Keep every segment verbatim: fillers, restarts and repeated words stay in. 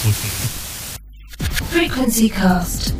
Frequency Cast.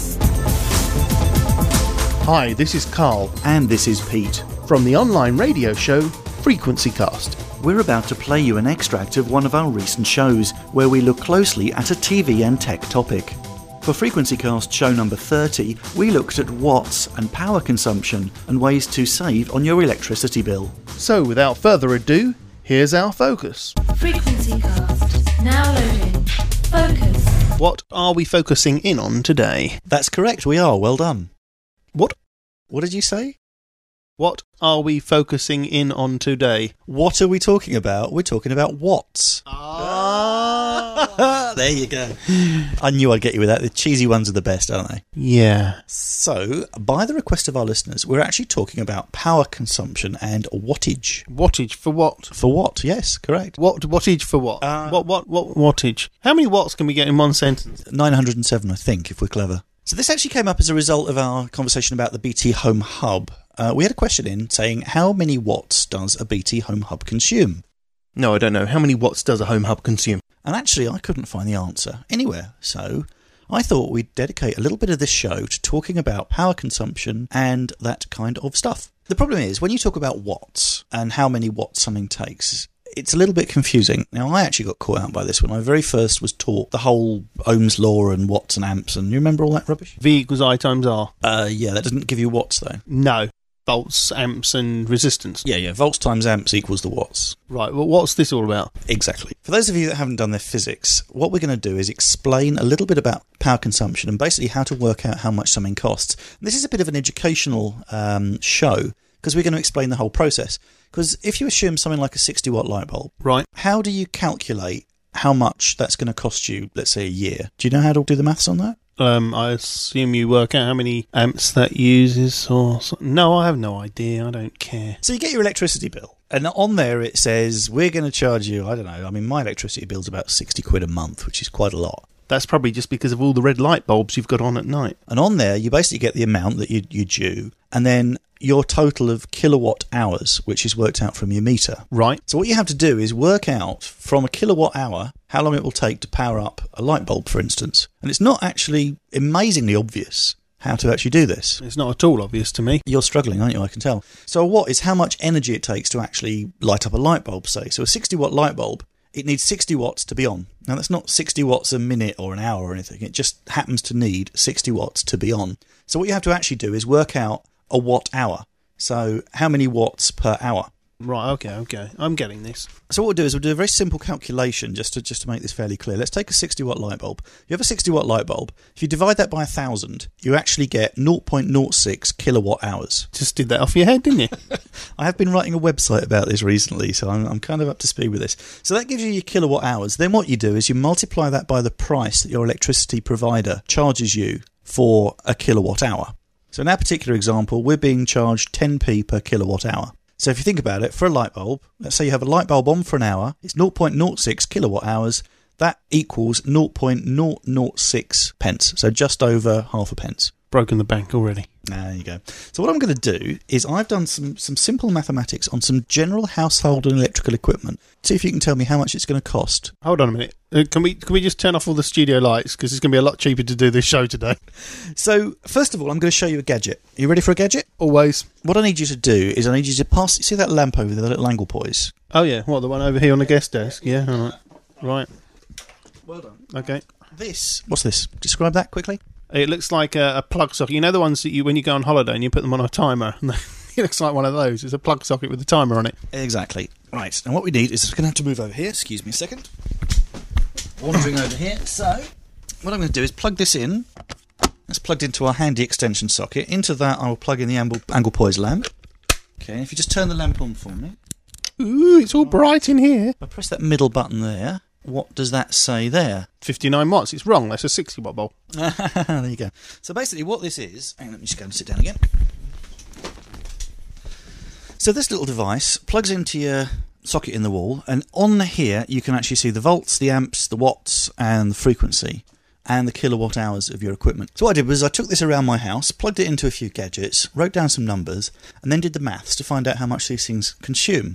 Hi, this is Carl. And this is Pete. From the online radio show Frequency Cast. We're about to play you an extract of one of our recent shows, where we look closely at a T V and tech topic. For Frequency Cast show number thirty, we looked at watts and power consumption and ways to save on your electricity bill. So, without further ado, here's our focus. Frequency Cast. Now loading. Focus. What are we focusing in on today? That's correct, we are. Well done. What? What did you say? What are we focusing in on today? What are we talking about? We're talking about watts. Ah. There you go. I knew I'd get you with that. The cheesy ones are the best, aren't they? Yeah. So, by the request of our listeners, we're actually talking about power consumption and wattage. Wattage for what? For what? Yes, correct. What wattage for what? Uh, what what what wattage? How many watts can we get in one sentence? nine hundred seven, I think, if we're clever. So this actually came up as a result of our conversation about the B T Home Hub. Uh, we had a question in saying, how many watts does a B T Home Hub consume? No, I don't know. How many watts does a home hub consume? And actually, I couldn't find the answer anywhere. So I thought we'd dedicate a little bit of this show to talking about power consumption and that kind of stuff. The problem is, when you talk about watts and how many watts something takes, it's a little bit confusing. Now, I actually got caught out by this when I very first was taught the whole Ohm's law and watts and amps, and you remember all that rubbish? V equals I times R. Uh, yeah, that doesn't give you watts, though. No. Volts, amps and resistance. Yeah, yeah, volts times amps equals the watts. Right, well, what's this all about? Exactly. For those of you that haven't done their physics, what we're going to do is explain a little bit about power consumption and basically how to work out how much something costs. And this is a bit of an educational um, show, because we're going to explain the whole process. Because if you assume something like a sixty watt light bulb, right, how do you calculate how much that's going to cost you, let's say, a year? Do you know how to do the maths on that? Um, I assume you work out how many amps that uses, or something. No, I have no idea. I don't care. So you get your electricity bill, and on there it says, we're going to charge you, I don't know, I mean, my electricity bill's about sixty quid a month, which is quite a lot. That's probably just because of all the red light bulbs you've got on at night. And on there, you basically get the amount that you, you due, and then your total of kilowatt hours, which is worked out from your meter. Right. So what you have to do is work out from a kilowatt hour how long it will take to power up a light bulb, for instance. And it's not actually amazingly obvious how to actually do this. It's not at all obvious to me. You're struggling, aren't you? I can tell. So a watt is how much energy it takes to actually light up a light bulb, say. So a sixty watt light bulb, it needs sixty watts to be on. Now, that's not sixty watts a minute or an hour or anything. It just happens to need sixty watts to be on. So what you have to actually do is work out a watt hour. So how many watts per hour? Right, okay, okay. I'm getting this. So what we'll do is we'll do a very simple calculation just to just to make this fairly clear. Let's take a sixty watt light bulb. You have a sixty watt light bulb. If you divide that by one thousand, you actually get zero point zero six kilowatt hours. Just did that off your head, didn't you? I have been writing a website about this recently, so I'm, I'm kind of up to speed with this. So that gives you your kilowatt hours. Then what you do is you multiply that by the price that your electricity provider charges you for a kilowatt hour. So in our particular example, we're being charged ten p per kilowatt hour. So if you think about it, for a light bulb, let's say you have a light bulb on for an hour, it's zero point zero six kilowatt hours, that equals zero point zero zero six pence, so just over half a pence. Broken the bank already. There you go. So what I'm going to do is I've done some, some simple mathematics on some general household and electrical equipment. See if you can tell me how much it's going to cost. Hold on a minute. Uh, can we can we just turn off all the studio lights? Because it's going to be a lot cheaper to do this show today. So, first of all, I'm going to show you a gadget. Are you ready for a gadget? Always. What I need you to do is I need you to pass... See that lamp over there, the little angle poise? Oh, yeah. What, the one over here on the guest desk? Yeah, all right. Right. Well done. Okay. This... What's this? Describe that quickly. It looks like a, a plug socket. You know the ones that you, when you go on holiday and you put them on a timer? It looks like one of those. It's a plug socket with a timer on it. Exactly. Right. And what we need is... We're going to have to move over here. Excuse me a second. Wandering over here. So, what I'm going to do is plug this in. That's plugged into our handy extension socket. Into that, I will plug in the angle, angle poise lamp. Okay, if you just turn the lamp on for me. Ooh, it's all bright in here. If I press that middle button there, what does that say there? fifty-nine watts. It's wrong. That's a sixty watt bulb. There you go. So basically what this is... Hang on, let me just go and sit down again. So this little device plugs into your socket in the wall, and on here you can actually see the volts, the amps, the watts, and the frequency, and the kilowatt hours of your equipment. So what I did was I took this around my house, plugged it into a few gadgets, wrote down some numbers, and then did the maths to find out how much these things consume.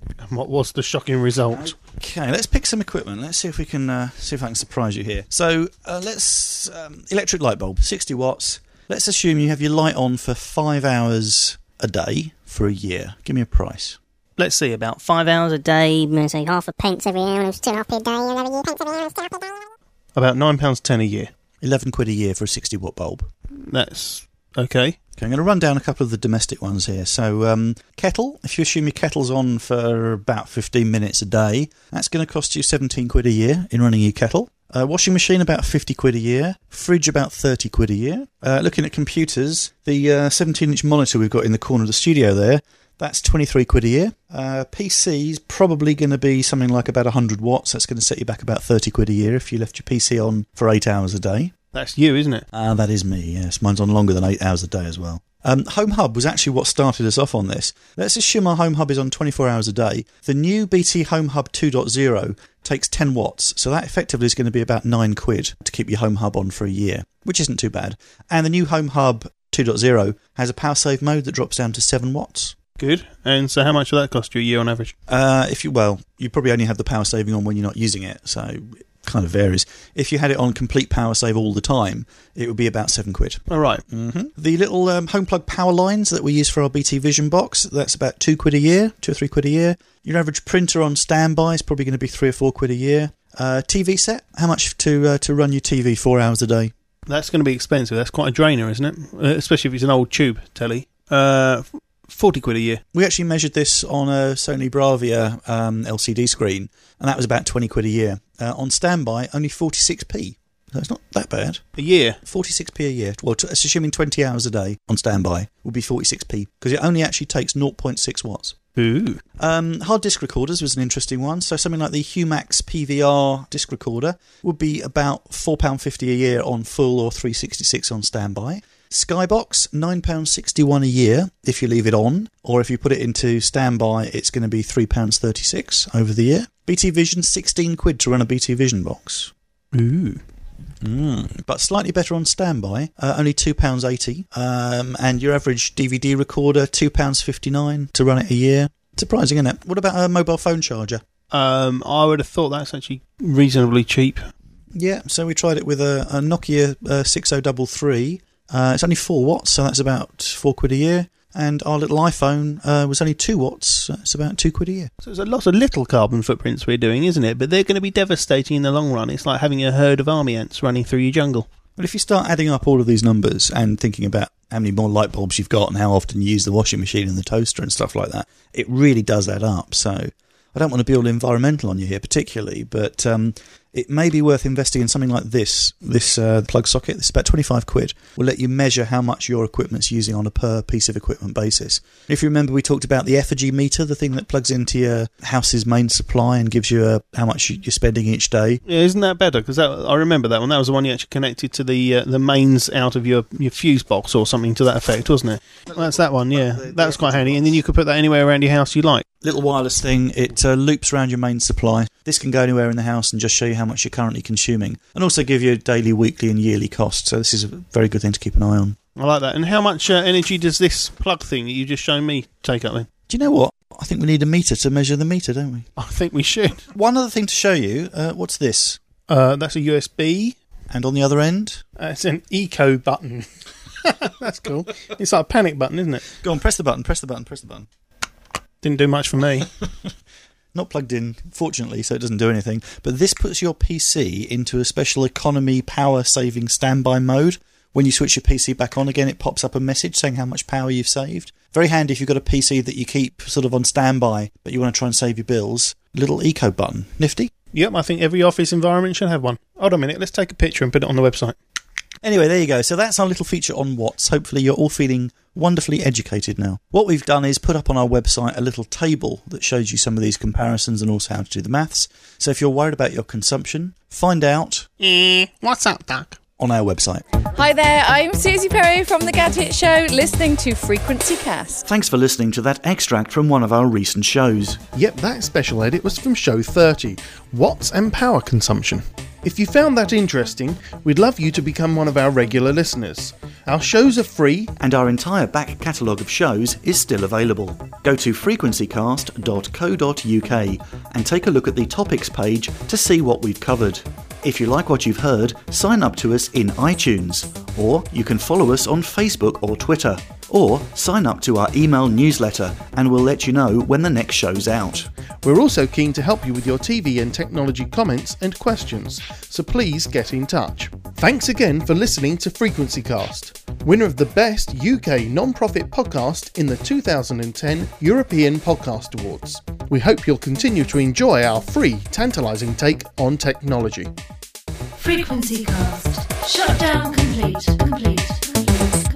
And what was the shocking result? Okay, let's pick some equipment. Let's see if we can uh, see if I can surprise you here. So uh, let's um, electric light bulb, sixty watts. Let's assume you have your light on for five hours a day for a year. Give me a price. Let's see, about Five hours a day, I'm going to say half a pence every hour, and it's two and a half a day, another year, pence every hour, two and a half a day. about nine pounds ten a year. eleven quid a year for a sixty watt bulb. That's okay. Okay, I'm going to run down a couple of the domestic ones here. So, um, kettle, if you assume your kettle's on for about fifteen minutes a day, that's going to cost you seventeen quid a year in running your kettle. Uh, washing machine, about fifty quid a year. Fridge, about thirty quid a year. Uh, looking at computers, the uh, seventeen inch monitor we've got in the corner of the studio there, that's twenty-three quid a year. Uh, P C's probably going to be something like about one hundred watts. That's going to set you back about thirty quid a year if you left your P C on for eight hours a day. That's you, isn't it? Ah, uh, that is me, yes. Mine's on longer than eight hours a day as well. Um, Home Hub was actually what started us off on this. Let's assume our Home Hub is on twenty-four hours a day. The new B T Home Hub two point oh takes ten watts, so that effectively is going to be about nine quid to keep your Home Hub on for a year, which isn't too bad. And the new Home Hub two point oh has a power save mode that drops down to seven watts. Good. And so how much will that cost you a year on average? Uh, if you well, you probably only have the power saving on when you're not using it, so it kind of varies. If you had it on complete power save all the time, it would be about seven quid. All right. Mm-hmm. The little um, home plug power lines that we use for our B T Vision box, that's about two quid a year, two or three quid a year. Your average printer on standby is probably going to be three or four quid a year. Uh, T V set, how much to uh, to run your T V four hours a day? That's going to be expensive. That's quite a drainer, isn't it? Uh, especially if it's an old tube telly. Uh, forty quid a year. We actually measured this on a Sony Bravia um, L C D screen, and that was about twenty quid a year. Uh, on standby, only forty-six p. So it's not that bad. A year? forty-six p a year. Well, t- it's assuming twenty hours a day on standby would be forty-six p, because it only actually takes zero point six watts. Ooh. Um, hard disk recorders was an interesting one. So something like the Humax P V R disc recorder would be about four pounds fifty a year on full or three sixty-six on standby. Skybox, nine pounds sixty-one a year if you leave it on, or if you put it into standby, it's going to be three pounds thirty-six over the year. B T Vision, sixteen quid to run a B T Vision box. Ooh. Mm, but slightly better on standby, uh, only two pounds eighty. Um, and your average D V D recorder, two pounds fifty-nine to run it a year. Surprising, isn't it? What about a mobile phone charger? Um, I would have thought that's actually reasonably cheap. Yeah, so we tried it with a, a Nokia uh, six oh three three. Uh, it's only four watts, so that's about four quid a year. And our little iPhone uh, was only two watts, so it's about two quid a year. So there's a lot of little carbon footprints we're doing, isn't it? But they're going to be devastating in the long run. It's like having a herd of army ants running through your jungle. But if you start adding up all of these numbers and thinking about how many more light bulbs you've got and how often you use the washing machine and the toaster and stuff like that, it really does add up. So I don't want to be all environmental on you here particularly, but um, it may be worth investing in something like this. This uh, plug socket, this is about twenty-five quid, will let you measure how much your equipment's using on a per piece of equipment basis. If you remember, we talked about the effigy meter, the thing that plugs into your house's main supply and gives you uh, how much you're spending each day. Yeah, isn't that better? Because I remember that one. That was the one you actually connected to the uh, the mains out of your, your fuse box or something to that effect, wasn't it? Well, that's that one, yeah. That was quite handy. And then you could put that anywhere around your house you like. Little wireless thing, it uh, loops around your main supply. This can go anywhere in the house and just show you how much you're currently consuming, and also give you a daily, weekly and yearly cost. So this is a very good thing to keep an eye on. I like that. And how much uh, energy does this plug thing that you've just shown me take up then? Do you know what? I think we need a meter to measure the meter, don't we? I think we should. One other thing to show you, uh, what's this? Uh, that's a U S B. And on the other end? Uh, it's an eco button. That's cool. It's like a panic button, isn't it? Go on, press the button, press the button, press the button. Didn't do much for me. Not plugged in, fortunately, so it doesn't do anything. But this puts your P C into a special economy power-saving standby mode. When you switch your P C back on again, it pops up a message saying how much power you've saved. Very handy if you've got a P C that you keep sort of on standby, but you want to try and save your bills. Little eco button. Nifty? Yep, I think every office environment should have one. Hold on a minute, let's take a picture and put it on the website. Anyway, there you go. So that's our little feature on Watts. Hopefully you're all feeling wonderfully educated now. What we've done is put up on our website a little table that shows you some of these comparisons and also how to do the maths. So if you're worried about your consumption, find out Mm, what's up, Doc? on our website. Hi there, I'm Susie Perry from The Gadget Show, listening to Frequency Cast. Thanks for listening to that extract from one of our recent shows. Yep, that special edit was from show thirty, Watts and Power Consumption. If you found that interesting, we'd love you to become one of our regular listeners. Our shows are free, and our entire back catalogue of shows is still available. Go to frequency cast dot co dot uk and take a look at the topics page to see what we've covered. If you like what you've heard, sign up to us in iTunes, or you can follow us on Facebook or Twitter, or sign up to our email newsletter and we'll let you know when the next show's out. We're also keen to help you with your T V and technology comments and questions, so please get in touch. Thanks again for listening to Frequency Cast, winner of the Best U K Non-Profit Podcast in the two thousand ten European Podcast Awards. We hope you'll continue to enjoy our free, tantalising take on technology. Frequency Cast. Shutdown complete. Complete. Complete.